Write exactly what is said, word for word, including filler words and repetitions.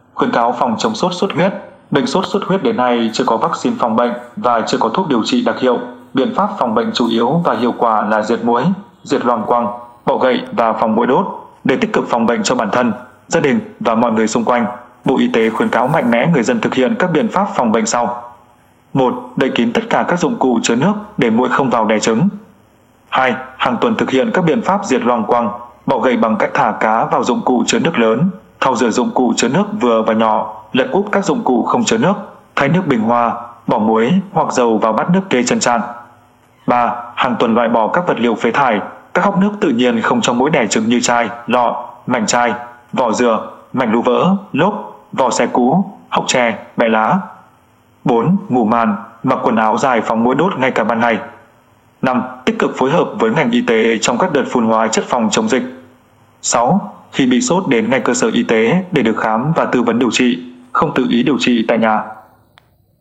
Khuyến cáo phòng chống sốt xuất huyết. Bệnh sốt xuất huyết đến nay chưa có vaccine phòng bệnh và chưa có thuốc điều trị đặc hiệu. Biện pháp phòng bệnh chủ yếu và hiệu quả là diệt muỗi, diệt loang quăng, bọ gậy và phòng muỗi đốt. Để tích cực phòng bệnh cho bản thân, gia đình và mọi người xung quanh, Bộ Y tế khuyến cáo mạnh mẽ người dân thực hiện các biện pháp phòng bệnh sau. một. Đậy kín tất cả các dụng cụ chứa nước để muỗi không vào đẻ trứng. hai. Hàng tuần thực hiện các biện pháp diệt loang quăng, bọ gậy bằng cách thả cá vào dụng cụ chứa nước lớn, thau rửa dụng cụ chứa nước vừa và nhỏ, lật úp các dụng cụ không chứa nước, thay nước bình hoa, bỏ muối hoặc dầu vào bát nước kê chân tràn. ba. Hàng tuần loại bỏ các vật liệu phế thải, các hốc nước tự nhiên không cho muỗi đẻ trứng như chai, lọ, mảnh chai, vỏ dừa, mảnh lu vỡ, lốp, vỏ xe cũ, hốc tre, bẹ lá. bốn. Ngủ màn, mặc quần áo dài phòng muỗi đốt ngay cả ban ngày. năm. Tích cực phối hợp với ngành y tế trong các đợt phun hóa chất phòng chống dịch. sáu. Khi bị sốt đến ngay cơ sở y tế để được khám và tư vấn điều trị, không tự ý điều trị tại nhà.